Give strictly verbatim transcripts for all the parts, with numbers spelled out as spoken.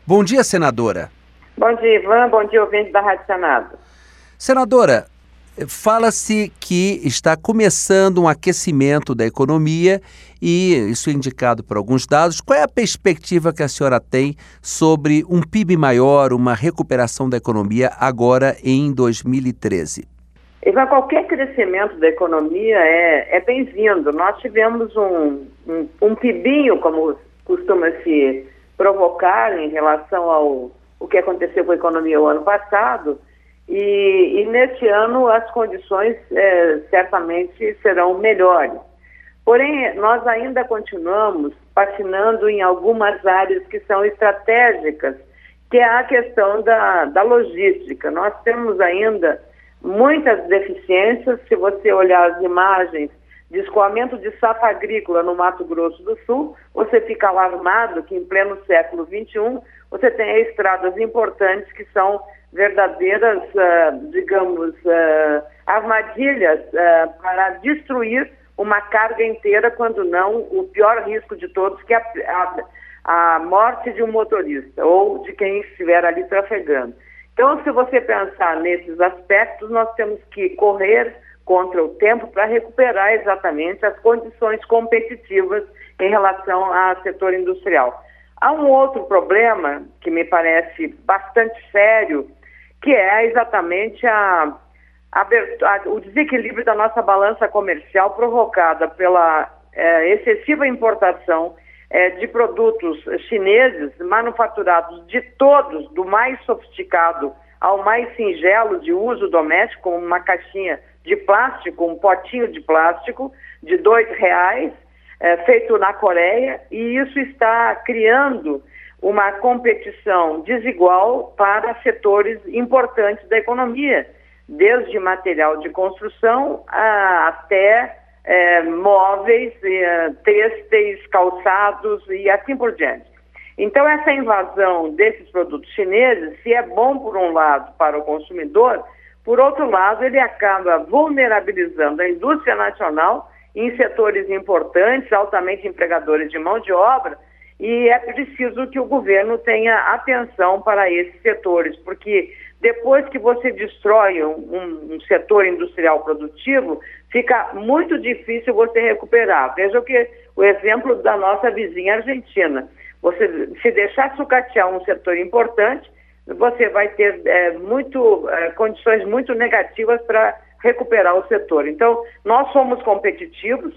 Bom dia, senadora. Bom dia, Ivan. Bom dia, ouvinte da Rádio Senado. Senadora, fala-se que está começando um aquecimento da economia e isso é indicado por alguns dados. Qual é a perspectiva que a senhora tem sobre um P I B maior, uma recuperação da economia agora em dois mil e treze? Ivan, qualquer crescimento da economia é, é bem-vindo. Nós tivemos um, um, um pibinho, como costuma se provocar em relação ao o que aconteceu com a economia o ano passado, e, e neste ano as condições é, certamente serão melhores. Porém, nós ainda continuamos patinando em algumas áreas que são estratégicas, que é a questão da, da logística. Nós temos ainda muitas deficiências. Se você olhar as imagens de escoamento de safra agrícola no Mato Grosso do Sul, você fica alarmado que em pleno século vinte e um você tem estradas importantes que são verdadeiras, uh, digamos, uh, armadilhas uh, para destruir uma carga inteira, quando não o pior risco de todos, que é a, a, a morte de um motorista ou de quem estiver ali trafegando. Então, se você pensar nesses aspectos, nós temos que correr contra o tempo para recuperar exatamente as condições competitivas em relação ao setor industrial. Há um outro problema que me parece bastante sério, que é exatamente a, a, a, o desequilíbrio da nossa balança comercial provocada pela é, excessiva importação é, de produtos chineses manufaturados de todos, do mais sofisticado ao mais singelo de uso doméstico, como uma caixinha de plástico, um potinho de plástico de dois reais, é, feito na Coreia, e isso está criando uma competição desigual para setores importantes da economia, desde material de construção a, até é, móveis, é, têxteis, calçados e assim por diante. Então, essa invasão desses produtos chineses, se é bom por um lado para o consumidor, por outro lado, ele acaba vulnerabilizando a indústria nacional em setores importantes, altamente empregadores de mão de obra, e é preciso que o governo tenha atenção para esses setores, porque depois que você destrói um, um, um setor industrial produtivo, fica muito difícil você recuperar. Veja que o exemplo da nossa vizinha Argentina. Você, se deixar sucatear um setor importante, você vai ter é, muito, é, condições muito negativas para recuperar o setor. Então, nós somos competitivos,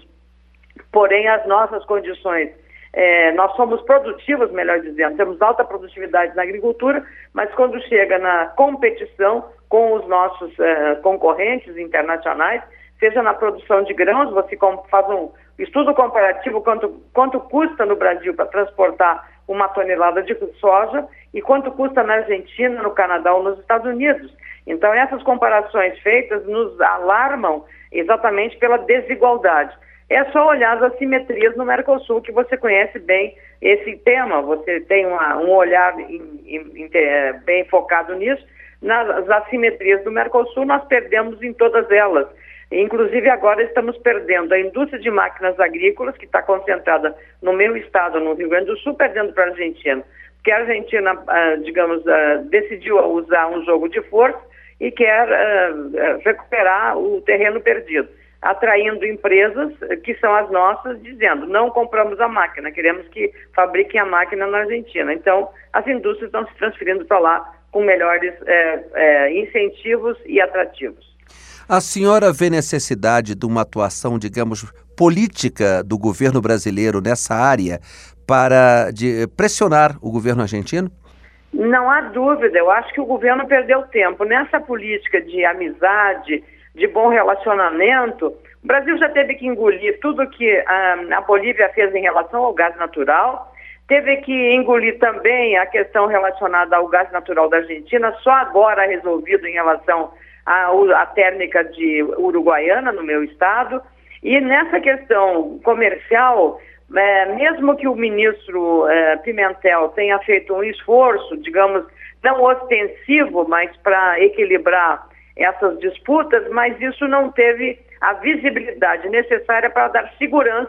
porém as nossas condições, é, nós somos produtivos, melhor dizendo, temos alta produtividade na agricultura, mas quando chega na competição com os nossos é, concorrentes internacionais, seja na produção de grãos, você faz um estudo comparativo quanto, quanto custa no Brasil para transportar uma tonelada de soja e quanto custa na Argentina, no Canadá ou nos Estados Unidos. Então, essas comparações feitas nos alarmam exatamente pela desigualdade. É só olhar as assimetrias no Mercosul, que você conhece bem esse tema, você tem uma, um olhar in, in, in, bem focado nisso. Nas assimetrias do Mercosul, nós perdemos em todas elas. Inclusive, agora estamos perdendo a indústria de máquinas agrícolas, que está concentrada no meu estado, no Rio Grande do Sul, perdendo para a Argentina. Porque a Argentina, ah, digamos, ah, decidiu usar um jogo de força e quer ah, recuperar o terreno perdido, atraindo empresas que são as nossas, dizendo, não compramos a máquina, queremos que fabriquem a máquina na Argentina. Então, as indústrias estão se transferindo para lá com melhores eh, eh, incentivos e atrativos. A senhora vê necessidade de uma atuação, digamos, política do governo brasileiro nessa área para de, pressionar o governo argentino? Não há dúvida, eu acho que o governo perdeu tempo. Nessa política de amizade, de bom relacionamento, o Brasil já teve que engolir tudo que a, a Bolívia fez em relação ao gás natural, teve que engolir também a questão relacionada ao gás natural da Argentina, só agora resolvido em relação à, à térmica de Uruguaiana, no meu estado. E nessa questão comercial, é, mesmo que o ministro é, Pimentel tenha feito um esforço, digamos, não ostensivo, mas para equilibrar essas disputas, mas isso não teve a visibilidade necessária para dar segurança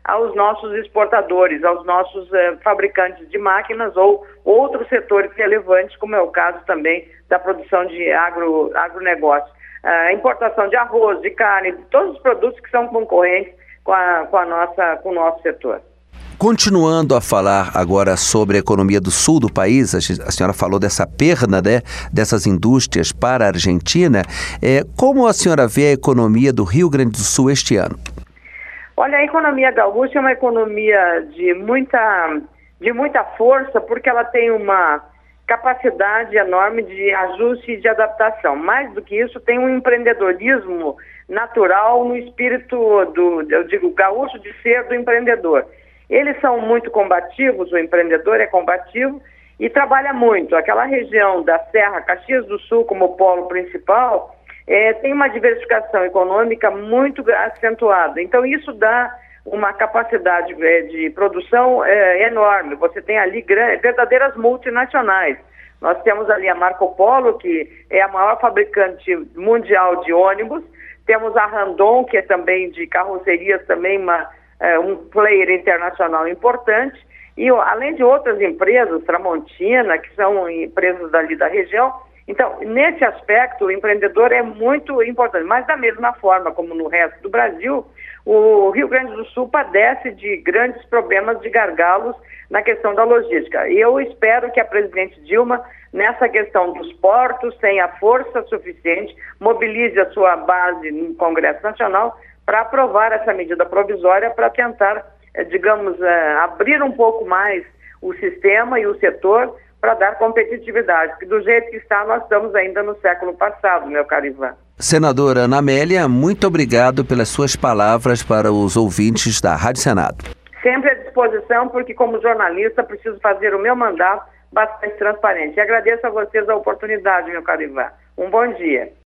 aos nossos exportadores, aos nossos eh, fabricantes de máquinas ou outros setores relevantes, como é o caso também da produção de agro, agronegócio. A importação de arroz, de carne, todos os produtos que são concorrentes com, a, com, a nossa, com o nosso setor. Continuando a falar agora sobre a economia do sul do país, a senhora falou dessa perna, né, dessas indústrias para a Argentina. É, como a senhora vê a economia do Rio Grande do Sul este ano? Olha, a economia gaúcha é uma economia de muita, de muita força, porque ela tem uma capacidade enorme de ajuste e de adaptação. Mais do que isso, tem um empreendedorismo natural no espírito do, eu digo, gaúcho de ser do empreendedor. Eles são muito combativos, o empreendedor é combativo e trabalha muito. Aquela região da Serra, Caxias do Sul como polo principal, é, tem uma diversificação econômica muito acentuada. Então isso dá uma capacidade é, de produção é, enorme. Você tem ali grandes, verdadeiras multinacionais. Nós temos ali a Marco Polo, que é a maior fabricante mundial de ônibus. Temos a Randon, que é também de carrocerias, também uma... É um player internacional importante, e além de outras empresas, Tramontina, que são empresas dali da região. Então, nesse aspecto, o empreendedor é muito importante, mas da mesma forma como no resto do Brasil, o Rio Grande do Sul padece de grandes problemas de gargalos na questão da logística. E eu espero que a presidente Dilma, nessa questão dos portos, tenha força suficiente, mobilize a sua base no Congresso Nacional para aprovar essa medida provisória para tentar, digamos, abrir um pouco mais o sistema e o setor para dar competitividade, porque do jeito que está, nós estamos ainda no século passado, meu caro Ivan. Senadora Ana Amélia, muito obrigado pelas suas palavras para os ouvintes da Rádio Senado. Sempre à disposição, porque como jornalista preciso fazer o meu mandato bastante transparente. E agradeço a vocês a oportunidade, meu caro Ivan. Um bom dia.